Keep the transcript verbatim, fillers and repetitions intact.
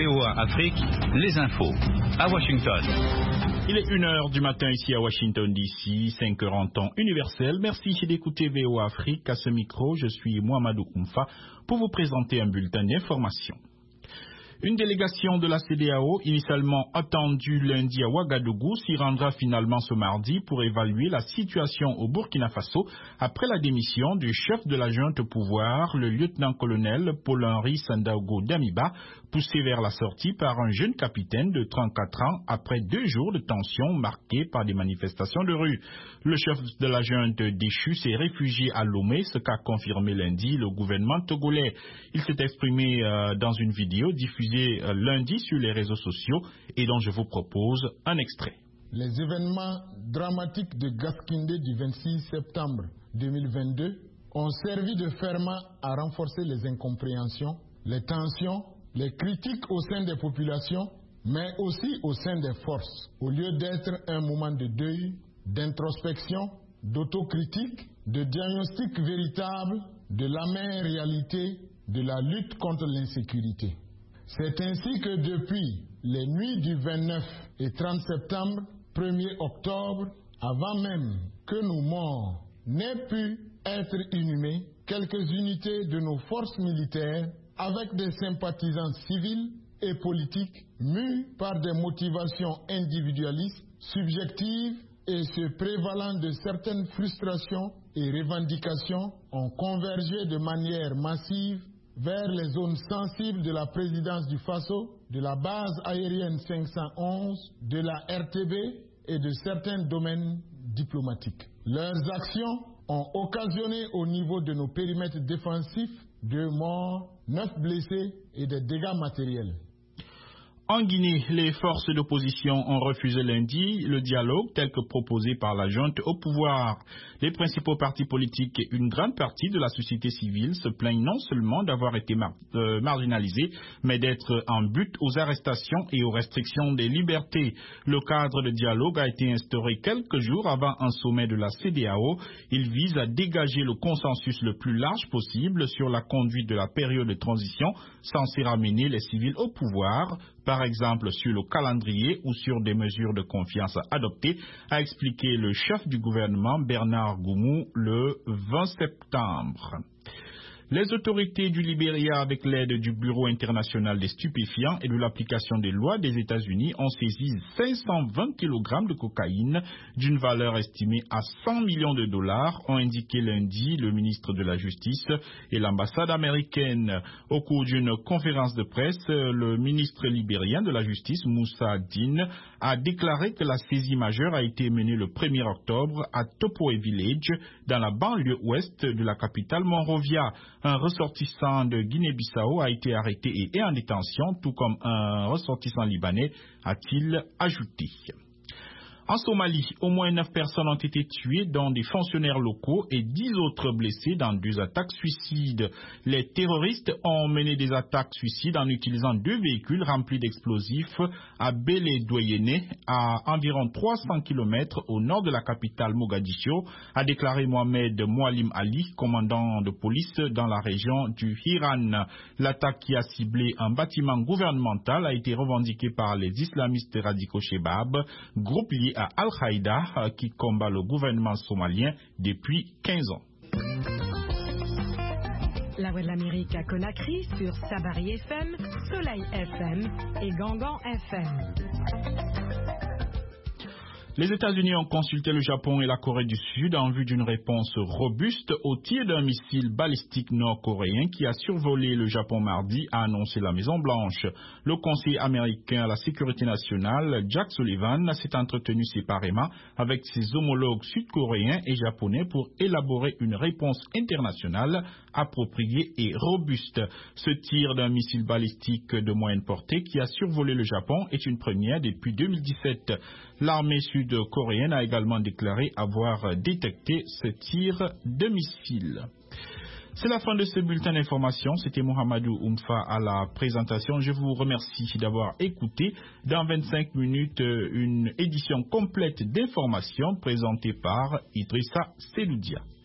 V O A Afrique, les infos, à Washington. Il est une heure du matin ici à Washington D C, cinq heures en temps universel. Merci d'écouter V O A Afrique. À ce micro, je suis Mohamedou Oumfa pour vous présenter un bulletin d'information. Une délégation de la C E D E A O, initialement attendue lundi à Ouagadougou, s'y rendra finalement ce mardi pour évaluer la situation au Burkina Faso après la démission du chef de la junte au pouvoir, le lieutenant-colonel Paul-Henri Sandaogo Damiba, poussé vers la sortie par un jeune capitaine de trente-quatre ans après deux jours de tension marqués par des manifestations de rue. Le chef de la junte déchu s'est réfugié à Lomé, ce qu'a confirmé lundi le gouvernement togolais. Il s'est exprimé euh, dans une vidéo diffusée lundi sur les réseaux sociaux et dont je vous propose un extrait. Les événements dramatiques de Gaskindé du vingt-six septembre deux mille vingt-deux ont servi de ferment à renforcer les incompréhensions, les tensions, les critiques au sein des populations, mais aussi au sein des forces. Au lieu d'être un moment de deuil, d'introspection, d'autocritique, de diagnostic véritable de l'amère réalité de la lutte contre l'insécurité. C'est ainsi que depuis les nuits du vingt-neuf et trente septembre, premier octobre, avant même que nos morts n'aient pu être inhumés, quelques unités de nos forces militaires, avec des sympathisants civils et politiques, mus par des motivations individualistes, subjectives et se prévalant de certaines frustrations et revendications, ont convergé de manière massive vers les zones sensibles de la présidence du Faso, de la base aérienne cinq cent onze, de la R T B et de certains domaines diplomatiques. Leurs actions ont occasionné au niveau de nos périmètres défensifs deux morts, neuf blessés et des dégâts matériels. En Guinée, les forces d'opposition ont refusé lundi le dialogue tel que proposé par la junte au pouvoir. Les principaux partis politiques et une grande partie de la société civile se plaignent non seulement d'avoir été mar euh, marginalisés, mais d'être en but aux arrestations et aux restrictions des libertés. Le cadre de dialogue a été instauré quelques jours avant un sommet de la C E D E A O. Il vise à dégager le consensus le plus large possible sur la conduite de la période de transition censée ramener les civils au pouvoir, par exemple sur le calendrier ou sur des mesures de confiance adoptées, a expliqué le chef du gouvernement Bernard Goumou le vingt septembre. Les autorités du Libéria, avec l'aide du Bureau international des stupéfiants et de l'application des lois des États-Unis, ont saisi cinq cent vingt kilogrammes de cocaïne d'une valeur estimée à cent millions de dollars, ont indiqué lundi le ministre de la Justice et l'ambassade américaine. Au cours d'une conférence de presse, le ministre libérien de la Justice, Moussa Din, a déclaré que la saisie majeure a été menée le premier octobre à Topoe Village, dans la banlieue ouest de la capitale Monrovia. Un ressortissant de Guinée-Bissau a été arrêté et est en détention, tout comme un ressortissant libanais, a-t-il ajouté. En Somalie, au moins neuf personnes ont été tuées, dont des fonctionnaires locaux, et dix autres blessés dans deux attaques suicides. Les terroristes ont mené des attaques suicides en utilisant deux véhicules remplis d'explosifs à Bélé-Doyene, à environ trois cents kilomètres au nord de la capitale Mogadiscio, a déclaré Mohamed Moualim Ali, commandant de police dans la région du Hiran. L'attaque qui a ciblé un bâtiment gouvernemental a été revendiquée par les islamistes radicaux Shebab, groupe lié à Al-Qaïda qui combat le gouvernement somalien depuis quinze ans. La Voix de l'Amérique à Conakry sur Sabari F M, Soleil F M et Gangan F M. Les États-Unis ont consulté le Japon et la Corée du Sud en vue d'une réponse robuste au tir d'un missile balistique nord-coréen qui a survolé le Japon mardi, a annoncé la Maison-Blanche. Le conseiller américain à la sécurité nationale, Jack Sullivan, s'est entretenu séparément avec ses homologues sud-coréens et japonais pour élaborer une réponse internationale appropriée et robuste. Ce tir d'un missile balistique de moyenne portée qui a survolé le Japon est une première depuis deux mille dix-sept. L'armée sud-coréenne a également déclaré avoir détecté ce tir de missile. C'est la fin de ce bulletin d'information. C'était Mohamedou Oumfa à la présentation. Je vous remercie d'avoir écouté. Dans vingt-cinq minutes, une édition complète d'informations présentée par Idrissa Seloudia.